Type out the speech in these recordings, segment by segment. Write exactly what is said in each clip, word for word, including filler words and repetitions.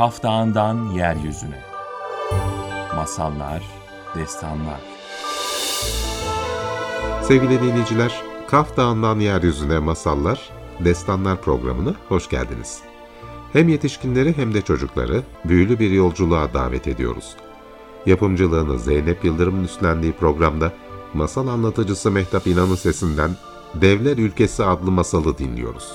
Kaf Dağı'ndan yeryüzüne. Masallar, destanlar. Sevgili dinleyiciler, Kaf Dağı'ndan yeryüzüne masallar, destanlar programına hoş geldiniz. Hem yetişkinleri hem de çocukları büyülü bir yolculuğa davet ediyoruz. Yapımcılığını Zeynep Yıldırım'ın üstlendiği programda masal anlatıcısı Mehtap İnan'ın sesinden Devler Ülkesi adlı masalı dinliyoruz.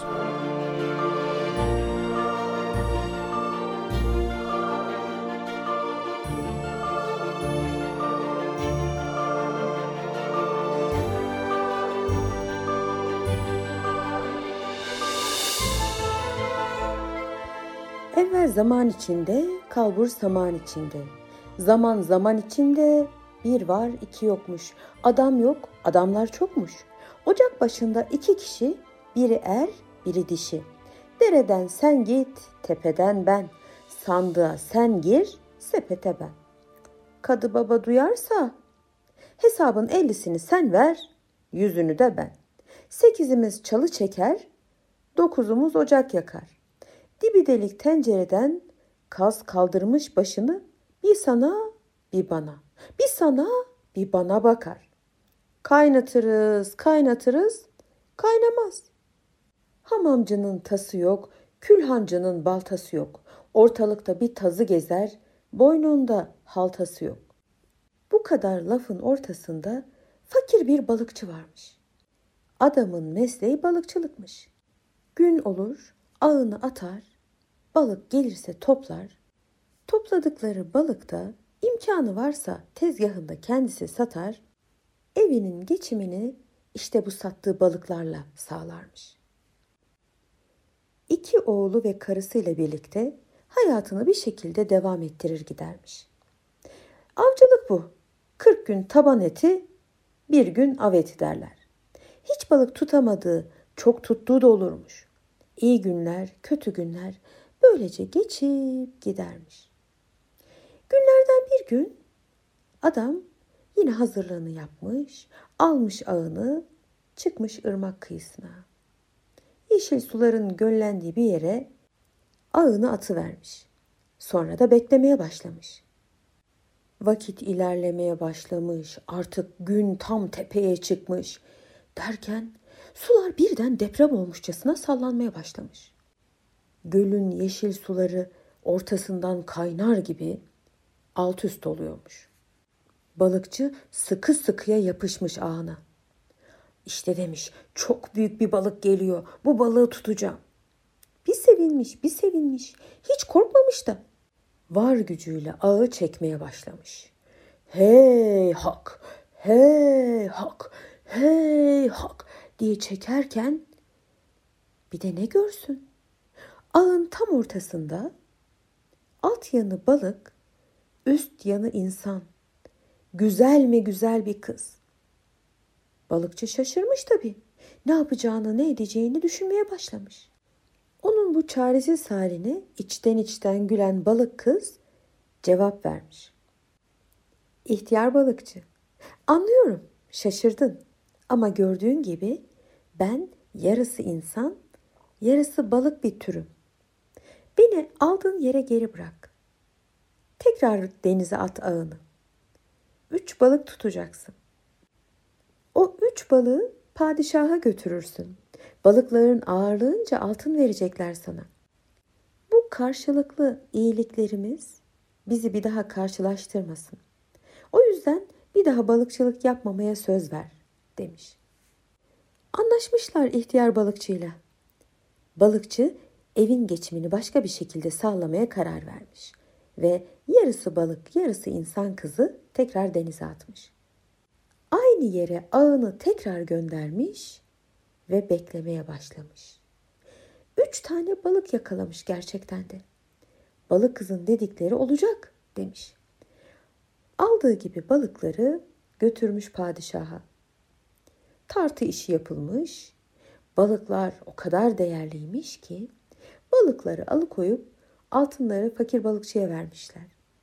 Evvel zaman içinde, kalbur saman içinde. Zaman zaman içinde, bir var iki yokmuş. Adam yok, adamlar çokmuş. Ocak başında iki kişi, biri er, biri dişi. Dereden sen git, tepeden ben. Sandığa sen gir, sepete ben. Kadı baba duyarsa, hesabın ellisini sen ver, yüzünü de ben. Sekizimiz çalı çeker, dokuzumuz ocak yakar. Dibi delik tencereden kaz kaldırmış başını, bir sana bir bana, bir sana bir bana bakar. Kaynatırız, kaynatırız, kaynamaz. Hamamcının tası yok, külhancının baltası yok. Ortalıkta bir tazı gezer, boynunda haltası yok. Bu kadar lafın ortasında fakir bir balıkçı varmış. Adamın mesleği balıkçılıkmış. Gün olur, ağını atar, balık gelirse toplar, topladıkları balık da imkanı varsa tezgahında kendisi satar, evinin geçimini işte bu sattığı balıklarla sağlarmış. İki oğlu ve karısıyla birlikte hayatını bir şekilde devam ettirir gidermiş. Avcılık bu. Kırk gün taban eti, bir gün av eti derler. Hiç balık tutamadığı, çok tuttuğu da olurmuş. İyi günler, kötü günler böylece geçip gidermiş. Günlerden bir gün adam yine hazırlığını yapmış, almış ağını, çıkmış ırmak kıyısına. Yeşil suların göllendiği bir yere ağını atıvermiş. Sonra da beklemeye başlamış. Vakit ilerlemeye başlamış, artık gün tam tepeye çıkmış. Derken sular birden deprem olmuşçasına sallanmaya başlamış. Gölün yeşil suları ortasından kaynar gibi alt üst oluyormuş. Balıkçı sıkı sıkıya yapışmış ağına. İşte demiş, çok büyük bir balık geliyor, bu balığı tutacağım. Bir sevinmiş, bir sevinmiş, hiç korkmamış da var gücüyle ağı çekmeye başlamış. Hey hak, hey hak, hey hak diye çekerken bir de ne görsün? Ağın tam ortasında alt yanı balık, üst yanı insan. Güzel mi güzel bir kız. Balıkçı şaşırmış tabii. Ne yapacağını, ne edeceğini düşünmeye başlamış. Onun bu çaresiz haline içten içten gülen balık kız cevap vermiş. İhtiyar balıkçı, anlıyorum, şaşırdın. Ama gördüğün gibi ben yarısı insan, yarısı balık bir türüm. Beni aldığın yere geri bırak. Tekrar denize at ağını. Üç balık tutacaksın. O üç balığı padişaha götürürsün. Balıkların ağırlığınca altın verecekler sana. Bu karşılıklı iyiliklerimiz bizi bir daha karşılaştırmasın. O yüzden bir daha balıkçılık yapmamaya söz ver, demiş. Anlaşmışlar ihtiyar balıkçıyla. Balıkçı evin geçimini başka bir şekilde sağlamaya karar vermiş ve yarısı balık, yarısı insan kızı tekrar denize atmış. Aynı yere ağını tekrar göndermiş ve beklemeye başlamış. Üç tane balık yakalamış gerçekten de. Balık kızın dedikleri olacak demiş. Aldığı gibi balıkları götürmüş padişaha. Tartı işi yapılmış. Balıklar o kadar değerliymiş ki balıkları alıkoyup altınları fakir balıkçıya vermişler.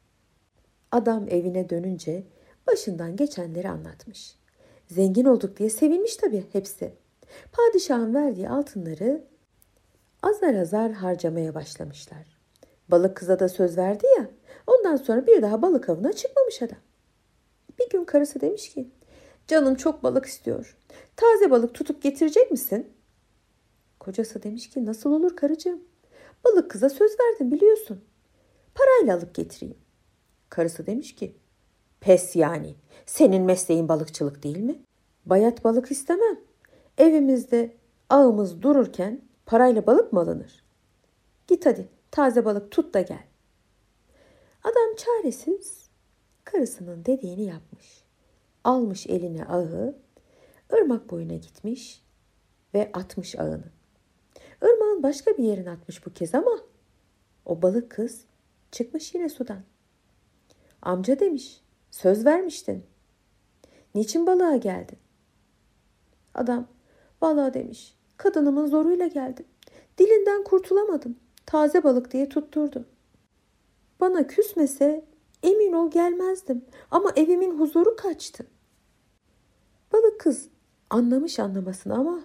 Adam evine dönünce başından geçenleri anlatmış. Zengin olduk diye sevinmiş tabii hepsi. Padişahın verdiği altınları azar azar harcamaya başlamışlar. Balık kıza da söz verdi ya. Ondan sonra bir daha balık avına çıkmamış adam. Bir gün karısı demiş ki, canım çok balık istiyor. Taze balık tutup getirecek misin? Kocası demiş ki, nasıl olur karıcığım? Balık kıza söz verdim biliyorsun. Parayla alıp getireyim. Karısı demiş ki, pes yani. Senin mesleğin balıkçılık değil mi? Bayat balık istemem. Evimizde ağımız dururken parayla balık mı alınır? Git hadi taze balık tut da gel. Adam çaresiz karısının dediğini yapmış. Almış eline ağı, ırmak boyuna gitmiş ve atmış ağını. Irmağın başka bir yerine atmış bu kez ama o balık kız çıkmış yine sudan. Amca demiş, söz vermiştin. Niçin balığa geldin? Adam, vallahi demiş, kadınımın zoruyla geldim. Dilinden kurtulamadım. Taze balık diye tutturdu. Bana küsmese emin ol gelmezdim ama evimin huzuru kaçtı. Balık kız anlamış anlamasını ama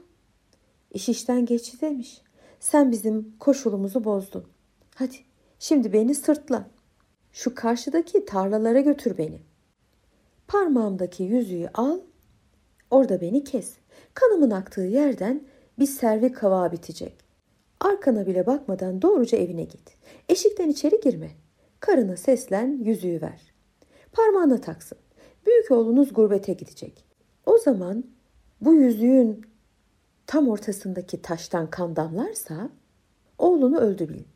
iş işten geçti demiş. Sen bizim koşulumuzu bozdun. Hadi şimdi beni sırtla. Şu karşıdaki tarlalara götür beni. Parmağımdaki yüzüğü al, orada beni kes. Kanımın aktığı yerden bir servi kavağı bitecek. Arkana bile bakmadan doğruca evine git. Eşikten içeri girme. Karına seslen, yüzüğü ver. Parmağına taksın. Büyük oğlunuz gurbete gidecek. O zaman bu yüzüğün tam ortasındaki taştan kan damlarsa oğlunu öldü bil.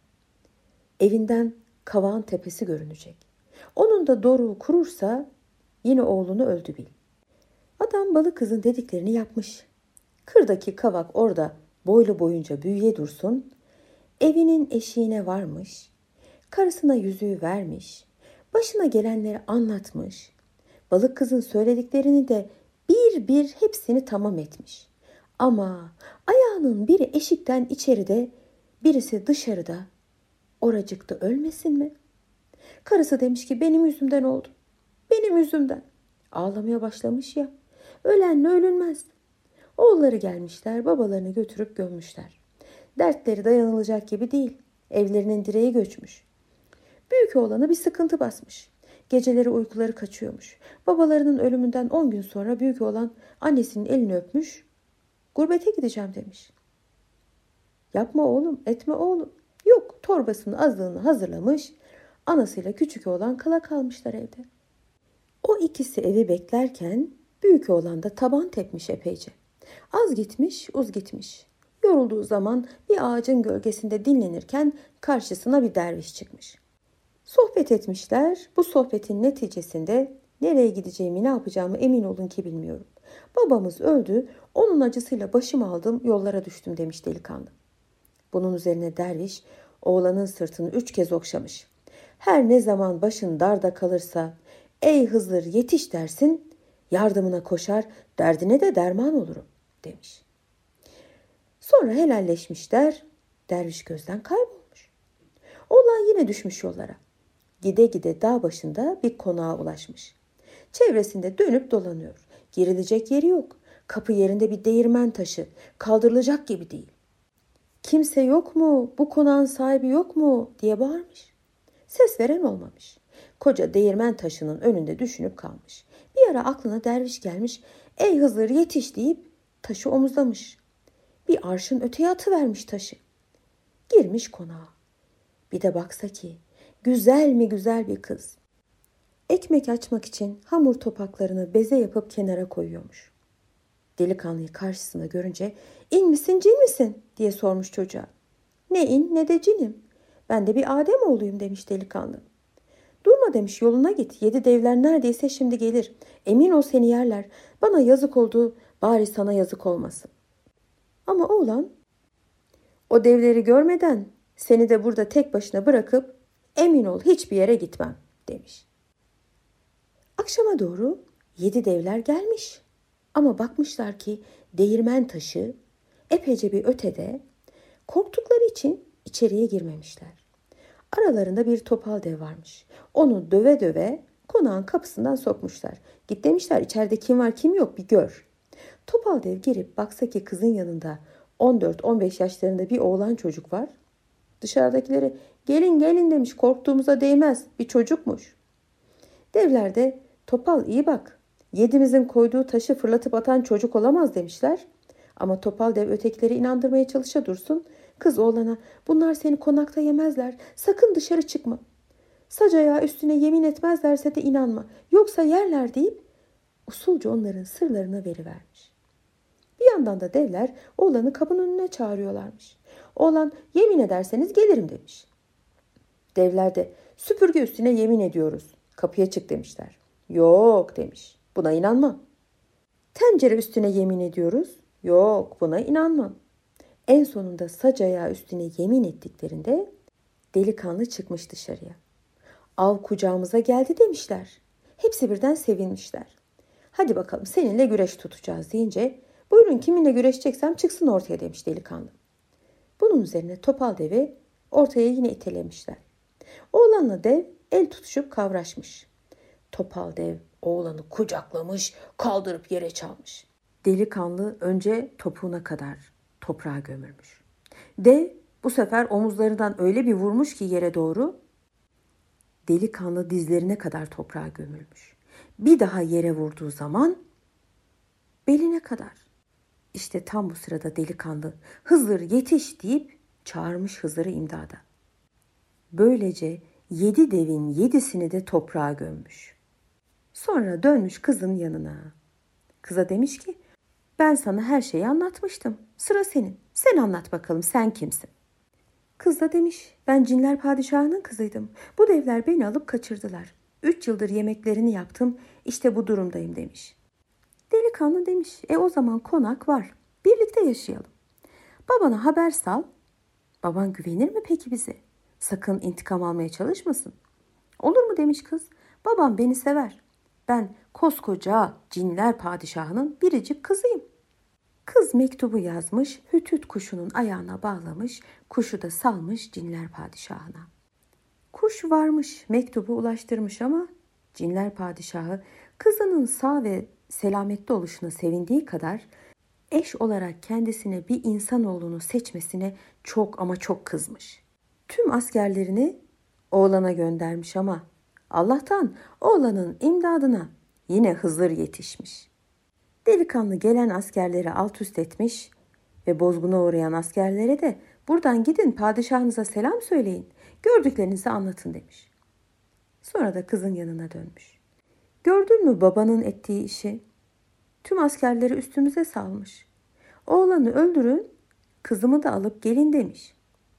Evinden kavağın tepesi görünecek. Onun da doruğu kurursa yine oğlunu öldü bil. Adam balık kızın dediklerini yapmış. Kırdaki kavak orada boylu boyunca büyüye dursun. Evinin eşiğine varmış. Karısına yüzüğü vermiş. Başına gelenleri anlatmış. Balık kızın söylediklerini de bir bir hepsini tamam etmiş. Ama ayağının biri eşikten içeride, birisi dışarıda. Oracıkta ölmesin mi? Karısı demiş ki benim yüzümden oldu. Benim yüzümden. Ağlamaya başlamış ya. Ölenle ölünmez. Oğulları gelmişler, babalarını götürüp gömmüşler. Dertleri dayanılacak gibi değil. Evlerinin direği göçmüş. Büyük oğlanı bir sıkıntı basmış. Geceleri uykuları kaçıyormuş. Babalarının ölümünden on gün sonra büyük oğlan annesinin elini öpmüş. Gurbete gideceğim demiş. Yapma oğlum, etme oğlum. Yok, torbasının azlığını hazırlamış. Anasıyla küçük oğlan kala kalmışlar evde. O ikisi evi beklerken büyük oğlan da taban tepmiş epeyce. Az gitmiş, uz gitmiş. Yorulduğu zaman bir ağacın gölgesinde dinlenirken karşısına bir derviş çıkmış. Sohbet etmişler. Bu sohbetin neticesinde nereye gideceğimi, ne yapacağımı emin olun ki bilmiyorum. Babamız öldü, onun acısıyla başımı aldım, yollara düştüm demiş delikanlı. Bunun üzerine derviş oğlanın sırtını üç kez okşamış. Her ne zaman başın darda kalırsa, ey Hızır yetiş dersin, yardımına koşar, derdine de derman olurum demiş. Sonra helalleşmişler, derviş gözden kaybolmuş. Oğlan yine düşmüş yollara. Gide gide dağ başında bir konağa ulaşmış. Çevresinde dönüp dolanıyor. Girilecek yeri yok. Kapı yerinde bir değirmen taşı. Kaldırılacak gibi değil. Kimse yok mu? Bu konağın sahibi yok mu? Diye bağırmış. Ses veren olmamış. Koca değirmen taşının önünde düşünüp kalmış. Bir ara aklına derviş gelmiş. Ey Hızır yetiş deyip taşı omuzlamış. Bir arşın öteye atıvermiş taşı. Girmiş konağa. Bir de baksa ki güzel mi güzel bir kız. Ekmek açmak için hamur topaklarını beze yapıp kenara koyuyormuş. Delikanlıyı karşısında görünce in misin cin misin diye sormuş çocuğa. Ne in ne de cinim. Ben de bir Adem oğluyum demiş delikanlı. Durma demiş yoluna git. Yedi devler neredeyse şimdi gelir. Emin ol seni yerler. Bana yazık oldu bari sana yazık olmasın. Ama oğlan o devleri görmeden seni de burada tek başına bırakıp emin ol hiçbir yere gitmem demiş. Akşama doğru yedi devler gelmiş. Ama bakmışlar ki değirmen taşı epeyce bir ötede, korktukları için içeriye girmemişler. Aralarında bir topal dev varmış. Onu döve döve konağın kapısından sokmuşlar. Git demişler içeride kim var kim yok bir gör. Topal dev girip baksa ki kızın yanında on dört on beş yaşlarında bir oğlan çocuk var. Dışarıdakilere Gelin gelin demiş, korktuğumuza değmez, bir çocukmuş. Devler de Topal iyi bak, yedimizin koyduğu taşı fırlatıp atan çocuk olamaz demişler. Ama Topal Dev ötekileri inandırmaya çalışa dursun. Kız oğlana bunlar seni konakta yemezler, sakın dışarı çıkma. Sac ayağı üstüne yemin etmezlerse de inanma, yoksa yerler deyip usulca onların sırlarını verivermiş. Bir yandan da devler oğlanı kapının önüne çağırıyorlarmış. Oğlan yemin ederseniz gelirim demiş. Devler de süpürge üstüne yemin ediyoruz, kapıya çık demişler. Yok demiş, buna inanmam. Tencere üstüne yemin ediyoruz. Yok, buna inanmam. En sonunda sac ayağı üstüne yemin ettiklerinde delikanlı çıkmış dışarıya. Av kucağımıza geldi demişler. Hepsi birden sevinmişler. Hadi bakalım seninle güreş tutacağız deyince buyurun kiminle güreşeceksem çıksın ortaya demiş delikanlı. Bunun üzerine Topal Dev'i ortaya yine itelemişler. Oğlanla dev el tutuşup kavraşmış. Topal Dev oğlanı kucaklamış, kaldırıp yere çalmış. Delikanlı önce topuğuna kadar toprağa gömülmüş. Dev bu sefer omuzlarından öyle bir vurmuş ki yere doğru, delikanlı dizlerine kadar toprağa gömülmüş. Bir daha yere vurduğu zaman beline kadar. İşte tam bu sırada delikanlı Hızır yetiş deyip çağırmış Hızır'ı imdada. Böylece yedi devin yedisini de toprağa gömmüş. Sonra dönmüş kızın yanına. Kıza demiş ki ben sana her şeyi anlatmıştım. Sıra senin. Sen anlat bakalım, sen kimsin? Kız da demiş ben cinler padişahının kızıydım. Bu devler beni alıp kaçırdılar. Üç yıldır yemeklerini yaptım. İşte bu durumdayım demiş. Delikanlı demiş e o zaman konak var. Birlikte yaşayalım. Babana haber sal. Baban güvenir mi peki bize? Sakın intikam almaya çalışmasın. Olur mu demiş kız. Babam beni sever. Ben koskoca cinler padişahının biricik kızıyım. Kız mektubu yazmış, hütüt kuşunun ayağına bağlamış, kuşu da salmış cinler padişahına. Kuş varmış, mektubu ulaştırmış ama cinler padişahı kızının sağ ve selametli oluşuna sevindiği kadar eş olarak kendisine bir insanoğlunu seçmesine çok ama çok kızmış. Tüm askerlerini oğlana göndermiş ama Allah'tan oğlanın imdadına yine Hızır yetişmiş. Delikanlı gelen askerleri alt üst etmiş ve bozguna uğrayan askerlere de buradan gidin padişahınıza selam söyleyin, gördüklerinizi anlatın demiş. Sonra da kızın yanına dönmüş. Gördün mü babanın ettiği işi? Tüm askerleri üstümüze salmış. Oğlanı öldürün, kızımı da alıp gelin demiş.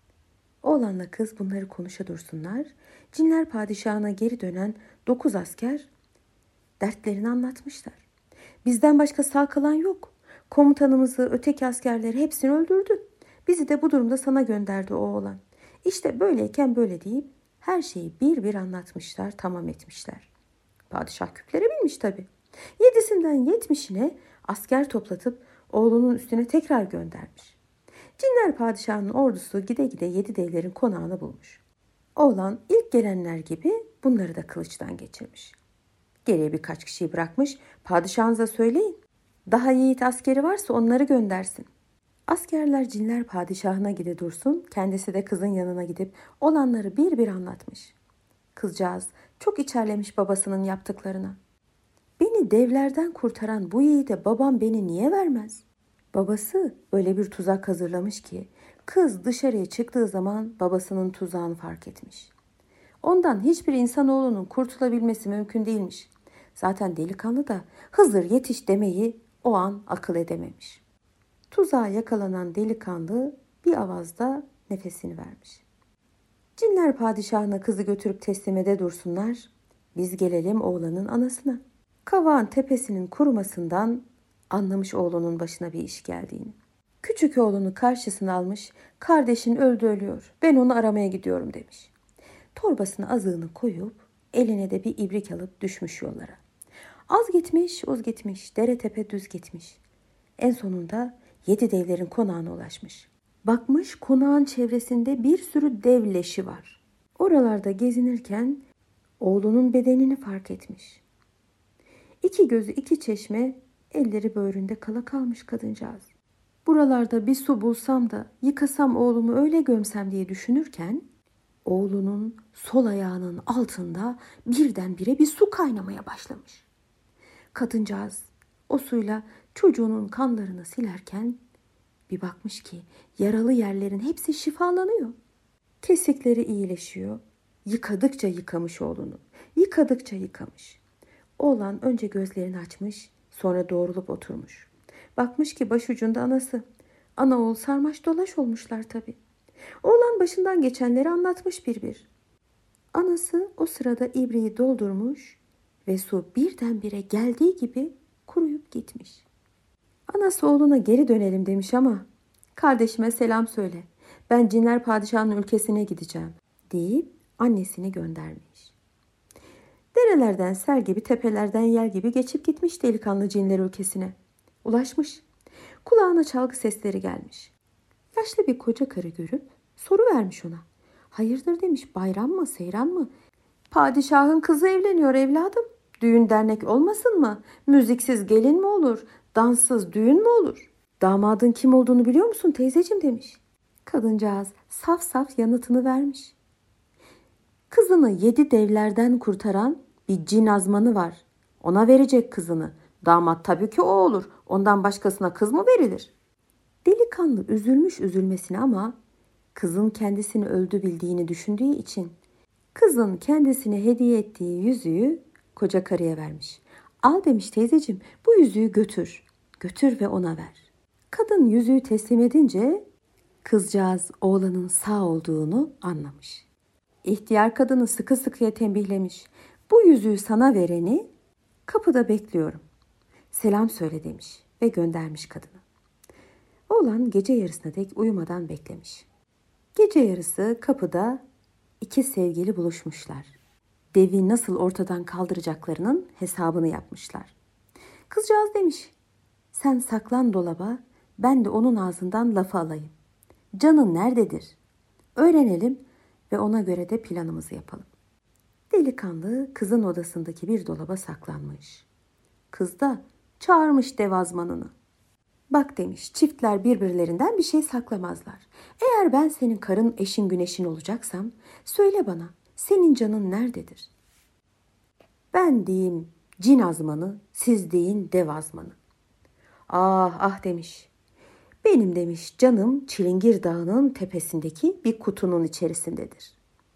Oğlanla kız bunları konuşa dursunlar. Cinler padişahına geri dönen dokuz asker dertlerini anlatmışlar. Bizden başka sağ kalan yok. Komutanımızı, öteki askerleri hepsini öldürdü. Bizi de bu durumda sana gönderdi o oğlan. İşte böyleyken böyle deyip her şeyi bir bir anlatmışlar, tamam etmişler. Padişah küplere binmiş tabii. Yedisinden yetmişine asker toplatıp oğlunun üstüne tekrar göndermiş. Cinler padişahının ordusu gide gide yedi devlerin konağını bulmuş. Oğlan ilk gelenler gibi bunları da kılıçtan geçirmiş. Geriye birkaç kişiyi bırakmış, padişahınıza söyleyin. Daha yiğit askeri varsa onları göndersin. Askerler cinler padişahına gide dursun, kendisi de kızın yanına gidip olanları bir bir anlatmış. Kızcağız çok içerlemiş babasının yaptıklarına. Beni devlerden kurtaran bu yiğide babam beni niye vermez? Babası öyle bir tuzak hazırlamış ki kız dışarıya çıktığı zaman babasının tuzağını fark etmiş. Ondan hiçbir insanoğlunun kurtulabilmesi mümkün değilmiş. Zaten delikanlı da Hızır yetiş demeyi o an akıl edememiş. Tuzağa yakalanan delikanlı bir avazda nefesini vermiş. Cinler padişahına kızı götürüp teslim ede dursunlar. Biz gelelim oğlanın anasına. Kavağın tepesinin kurumasından anlamış oğlunun başına bir iş geldiğini. Küçük oğlunu karşısına almış, kardeşin öldü ölüyor, ben onu aramaya gidiyorum demiş. Torbasına azığını koyup eline de bir ibrik alıp düşmüş yollara. Az gitmiş, uz gitmiş, dere tepe düz gitmiş. En sonunda yedi devlerin konağına ulaşmış. Bakmış konağın çevresinde bir sürü dev leşi var. Oralarda gezinirken oğlunun bedenini fark etmiş. İki gözü iki çeşme, elleri böğründe kala kalmış kadıncağız. Buralarda bir su bulsam da yıkasam oğlumu öyle gömsem diye düşünürken Oğlunun sol ayağının altında birdenbire bir su kaynamaya başlamış. Kadıncağız o suyla çocuğunun kanlarını silerken bir bakmış ki yaralı yerlerin hepsi şifalanıyor. Kesikleri iyileşiyor. Yıkadıkça yıkamış oğlunu. Yıkadıkça yıkamış. Oğlan önce gözlerini açmış, sonra doğrulup oturmuş. Bakmış ki başucunda anası. Ana oğul sarmaş dolaş olmuşlar tabii. Oğlan başından geçenleri anlatmış bir bir. Anası o sırada ibriği doldurmuş ve su birdenbire geldiği gibi kuruyup gitmiş. Anası oğluna geri dönelim demiş ama kardeşime selam söyle. Ben cinler padişahının ülkesine gideceğim deyip annesini göndermiş. Derelerden sel gibi, tepelerden yel gibi geçip gitmiş delikanlı cinler ülkesine. Ulaşmış. Kulağına çalgı sesleri gelmiş. Yaşlı bir koca karı görüp soru vermiş ona. Hayırdır demiş, bayram mı, seyran mı? Padişahın kızı evleniyor evladım. Düğün dernek olmasın mı? Müziksiz gelin mi olur? Danssız düğün mü olur? Damadın kim olduğunu biliyor musun teyzeciğim demiş. Kadıncağız saf saf yanıtını vermiş. Kızını yedi devlerden kurtaran bir cin azmanı var. Ona verecek kızını. Damat tabii ki o olur. Ondan başkasına kız mı verilir? Delikanlı üzülmüş üzülmesine ama kızın kendisini öldü bildiğini düşündüğü için kızın kendisine hediye ettiği yüzüğü koca karıya vermiş. Al demiş teyzeciğim, bu yüzüğü götür. Götür ve ona ver. Kadın yüzüğü teslim edince kızcağız oğlanın sağ olduğunu anlamış. İhtiyar kadını sıkı sıkıya tembihlemiş. Bu yüzüğü sana vereni kapıda bekliyorum. Selam söyle demiş ve göndermiş kadını. Oğlan gece yarısına dek uyumadan beklemiş. Gece yarısı kapıda iki sevgili buluşmuşlar. Devi nasıl ortadan kaldıracaklarının hesabını yapmışlar. Kızcağız demiş, sen saklan dolaba, ben de onun ağzından lafı alayım. Canın nerededir? Öğrenelim ve ona göre de planımızı yapalım. Delikanlı kızın odasındaki bir dolaba saklanmış. Kız da çağırmış dev azmanını. Bak demiş, çiftler birbirlerinden bir şey saklamazlar. Eğer ben senin karın, eşin, güneşin olacaksam söyle bana, senin canın nerededir? Ben diyeyim cin azmanı, siz deyin dev azmanı. Ah ah demiş. Benim demiş canım Çilingir Dağı'nın tepesindeki bir kutunun içerisindedir.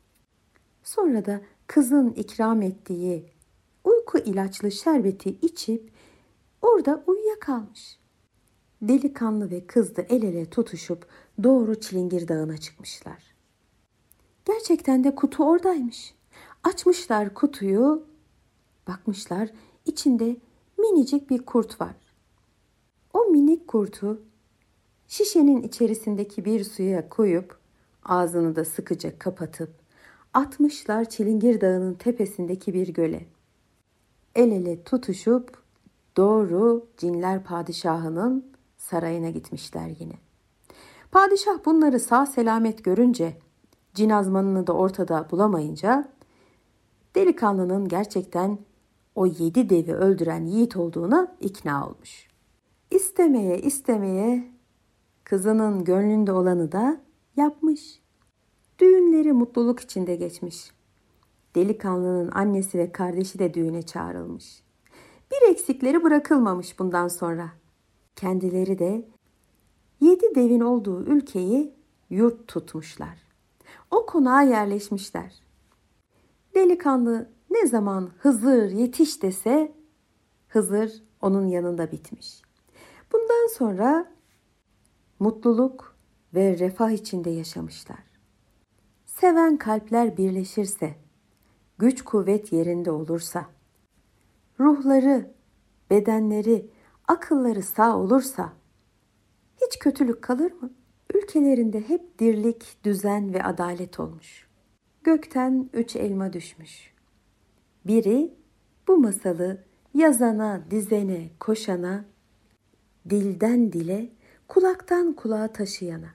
Sonra da kızın ikram ettiği uyku ilaçlı şerbeti içip orada uyuyakalmış. Delikanlı ve kız da el ele tutuşup doğru Çilingir Dağı'na çıkmışlar. Gerçekten de kutu oradaymış. Açmışlar kutuyu, bakmışlar içinde minicik bir kurt var. O minik kurtu şişenin içerisindeki bir suya koyup ağzını da sıkıca kapatıp atmışlar Çilingir Dağı'nın tepesindeki bir göle. El ele tutuşup doğru cinler padişahının sarayına gitmişler yine. Padişah bunları sağ selamet görünce, cin azmanını da ortada bulamayınca delikanlının gerçekten o yedi devi öldüren yiğit olduğuna ikna olmuş. İstemeye istemeye kızının gönlünde olanı da yapmış. Düğünleri mutluluk içinde geçmiş. Delikanlının annesi ve kardeşi de düğüne çağrılmış. Bir eksikleri bırakılmamış bundan sonra. Kendileri de yedi devin olduğu ülkeyi yurt tutmuşlar. O konağa yerleşmişler. Delikanlı ne zaman Hızır yetiş dese Hızır onun yanında bitmiş. Bundan sonra mutluluk ve refah içinde yaşamışlar. Seven kalpler birleşirse, güç kuvvet yerinde olursa, ruhları, bedenleri, akılları sağ olursa hiç kötülük kalır mı? Ülkelerinde hep dirlik, düzen ve adalet olmuş. Gökten üç elma düşmüş. Biri bu masalı yazana, dizene, koşana, dilden dile, kulaktan kulağa taşıyana.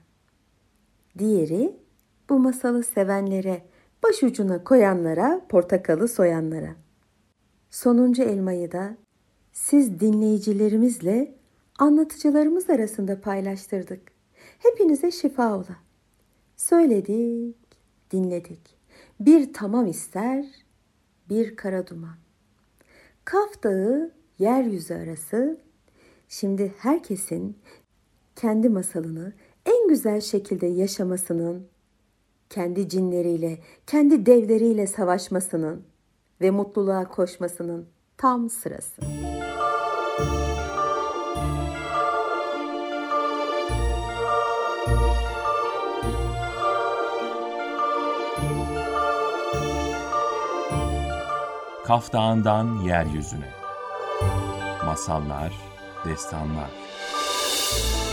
Diğeri bu masalı sevenlere, başucuna koyanlara, portakalı soyanlara. Sonuncu elmayı da siz dinleyicilerimizle anlatıcılarımız arasında paylaştırdık. Hepinize şifa ola. Söyledik, dinledik. Bir tamam ister, bir kara duman. Kaf Dağı, yeryüzü arası. Şimdi herkesin kendi masalını en güzel şekilde yaşamasının, kendi cinleriyle, kendi devleriyle savaşmasının ve mutluluğa koşmasının tam sırası. Kaf Dağı'ndan yeryüzüne. Masallar, destanlar.